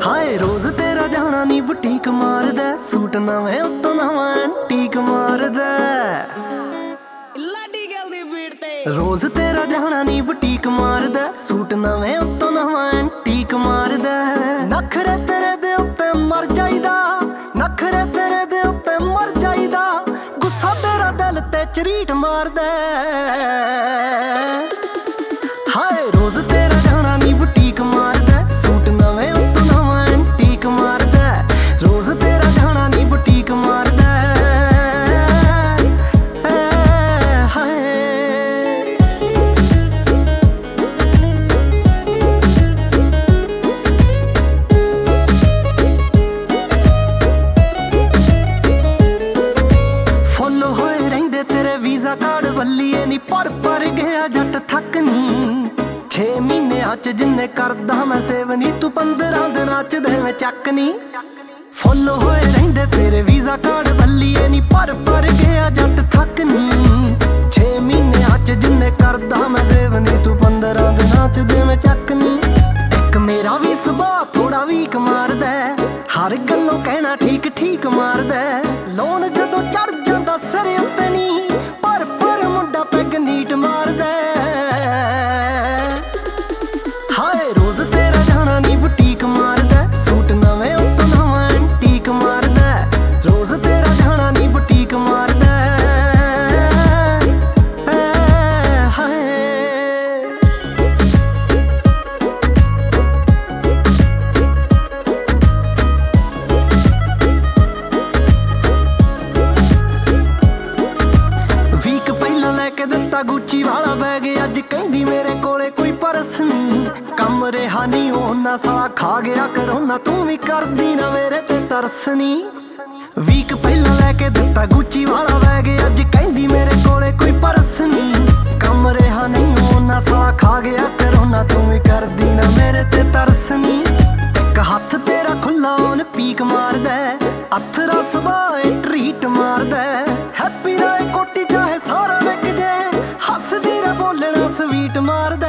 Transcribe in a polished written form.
ਹਾਏ ਰੋਜ਼ ਤੇਰਾ ਜਾਣਾ ਨੀ ਬੁਟੀਕ ਮਾਰਦਾ, ਸੂਟ ਨਵੇਂ ਉੱਤੋਂ ਨਵਾਂ ਐਂਟੀਕ ਮਾਰਦਾ। ਲਾਡੀ ਗੱਲ ਦੀ ਬੀਟ ਤੇ ਰੋਜ਼ ਤੇਰਾ ਜਾਣਾ ਨੀ ਬੁਟੀਕ ਮਾਰਦਾ, ਸੂਟ ਨਵੇਂ ਉੱਤੋਂ ਨਵਾਂ ਐਂਟੀਕ ਮਾਰਦਾ। ਨਖਰੇ ਤੇਰੇ ਦੇ ਉੱਤੇ ਮਰ ਜਾਈਦਾ, ਨਖਰੇ ਤੇਰੇ ਦੇ ਉੱਤੇ ਮਰ ਜਾਈਦਾ, ਗੁੱਸਾ ਤੇਰਾ ਦਿਲ ਤੇ ਝਰੀਟ ਮਾਰਦਾ। ਹਾਏ ਰੋਜ਼ ਤੇਰਾ ਜਾਣਾ ਨੀ ਬੁਟੀਕ ਮਾਰਦਾ, ਸੂਟ ਨਵੇਂ ਉੱਤੋਂ ਨਵਾਂ ਐਂਟੀਕ ਮਾਰਦਾ। ਰੋਜ਼ ਤੇਰਾ ਜਾਣਾ ਨੀ ਬੁਟੀਕ ਮਾਰਦਾ। ਫੁੱਲ ਹੋਏ ਰਹਿੰਦੇ ਤੇਰੇ ਵੀਜ਼ਾ ਕਾਰਡ ਵੱਲੀਏ ਨੀ ਪਰ ਗਿਆ ਜੱਟ ਥੱਕ ਨੀ। 6 ਮਹੀਨਿਆਂ ਚ ਜਿੰਨੇ ਕਰਦਾ ਮੈਂ ਸੇਵ ਨੀ, ਤੂੰ 15 ਦਿਨਾਂ ਚ ਦੇਵੇਂ ਚੱਕ ਨੀ। ਫੁੱਲ ਹੋਏ ਰਹਿੰਦੇ ਤੇਰੇ ਵੀਜ਼ਾ ਕਾਰਡ ਵੱਲੀਏ ਨੀ ਪਰ ਗਿਆ ਜੱਟ ਥੱਕ ਨੀ। 6 ਮਹੀਨਿਆਂ ਚ ਜਿੰਨੇ ਕਰਦਾ ਮੈਂ ਸੇਵ ਨੀ, ਤੂੰ 15 ਦਿਨਾਂ ਚ ਦੇਵੇਂ ਚੱਕ ਨੀ। ਇੱਕ ਮੇਰਾ ਵੀ ਸੁਭਾਅ ਥੋੜਾ ਵੀਕ ਮਾਰਦਾ, ਹਰ ਗੱਲੋਂ ਕਹਿਣਾ ਠੀਕ ਠੀਕ ਮਾਰਦਾ। ਲੋਨ ਜਦੋਂ ਚੜ ਜਾਂਦਾ ਸਿਰ ਉੱਤੇ ਨੀ, ਪਰ ਮੁੰਡਾ ਪੈਗ ਨੀਟ ਮਾਰਦਾ। ਹਾਏ ਰੋਜ਼ ਤੇਰਾ ਜਾਣਾ ਨੀ ਬੁਟੀਕ ਮਾਰਦਾ, ਸੂਟ ਨਵੇਂ ਉੱਤੋਂ ਨਵਾਂ ਐਂਟੀਕ ਮਾਰਦਾ। ਰੋਜ਼ ਤੇਰਾ ਜਾਣਾ ਨੀ ਬੁਟੀਕ ਮਾਰਦਾ। ਹਾਏ ਵੀਕ ਪਹਿਲਾਂ ਲੈ ਕੇ ਦਿੱਤਾ ਗੁੱਚੀ ਵਾਲਾ ਬੈਗ, ਅੱਜ ਕਹਿੰਦੀ ਮੇਰੇ ਕੋਲੇ ਕੋਈ ਪਰਸ ਨੀ। ਕੰਮ ਰਿਹਾ ਨੀ ਉਹਨਾਂ ਸਾਲਾ ਖਾ ਗਿਆ ਕਰੋਨਾ, ਤੂੰ ਵੀ ਕਰਦੀ ਨਾ ਮੇਰੇ ਤੇ ਤਰਸ ਨੀ। ਵੀਕ ਪਹਿਲਾਂ ਲੈ ਕੇ ਦਿੱਤਾ ਗੁੱਚੀ ਵਾਲਾ ਬੈਗ, ਅੱਜ ਕਹਿੰਦੀ ਮੇਰੇ ਕੋਲੇ ਕੋਈ ਪਰਸ ਨੀ। ਕੰਮ ਰਿਹਾ ਨਹੀਂ ਉਹਨਾਂ ਸਾਲਾ ਖਾ ਗਿਆ ਕਰੋਨਾ, ਤੂੰ ਵੀ ਕਰਦੀ ਨਾ ਮੇਰੇ ਤੇ ਤਰਸ ਨੀ। ਇੱਕ ਹੱਥ ਤੇਰਾ ਖੁੱਲਾ ਉਹਨ ਪੀਕ ਮਾਰਦਾ, ਅਥਰਾ ਸੁਭਾਅ ਟਰੀਟ ਮਾਰਦਾ। ਹੈਪੀ ਰਾਏ ਕੋਟੀ ਚਾਹੇ ਸਾਰਾ ਵਿਕ ਜੇ, ਹੱਸਦੀ ਰ ਬੋਲਣਾ ਸਵੀਟ ਮਾਰਦਾ।